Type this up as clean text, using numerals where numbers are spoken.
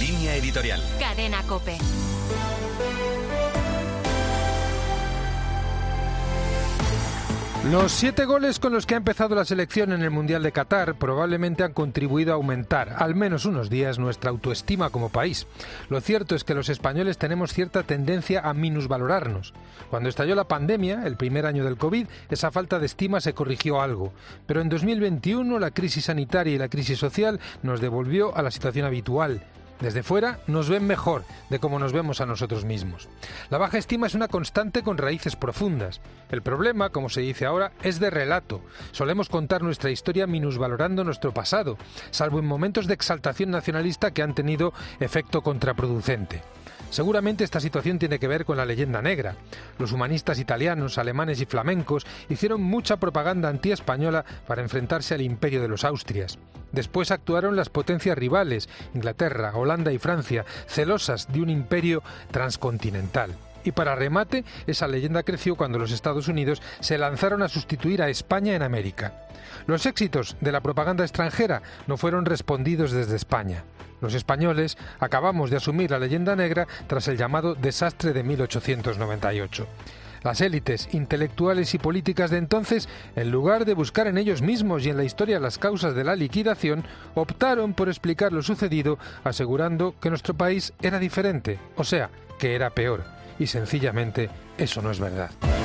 Línea editorial. Cadena COPE. Los 7 goles con los que ha empezado la selección en el Mundial de Qatar probablemente han contribuido a aumentar, al menos unos días, nuestra autoestima como país. Lo cierto es que los españoles tenemos cierta tendencia a minusvalorarnos. Cuando estalló la pandemia, el primer año del COVID, esa falta de estima se corrigió algo. Pero en 2021 la crisis sanitaria y la crisis social nos devolvió a la situación habitual. Desde fuera nos ven mejor de cómo nos vemos a nosotros mismos. La baja estima es una constante con raíces profundas. El problema, como se dice ahora, es de relato. Solemos contar nuestra historia minusvalorando nuestro pasado, salvo en momentos de exaltación nacionalista que han tenido efecto contraproducente. Seguramente esta situación tiene que ver con la leyenda negra. Los humanistas italianos, alemanes y flamencos hicieron mucha propaganda antiespañola para enfrentarse al imperio de los Austrias. Después actuaron las potencias rivales, Inglaterra, Holanda y Francia, celosas de un imperio transcontinental. Y para remate, esa leyenda creció cuando los Estados Unidos se lanzaron a sustituir a España en América. Los éxitos de la propaganda extranjera no fueron respondidos desde España. Los españoles acabamos de asumir la leyenda negra tras el llamado desastre de 1898. Las élites intelectuales y políticas de entonces, en lugar de buscar en ellos mismos y en la historia las causas de la liquidación, optaron por explicar lo sucedido asegurando que nuestro país era diferente, o sea, que era peor. Y sencillamente eso no es verdad.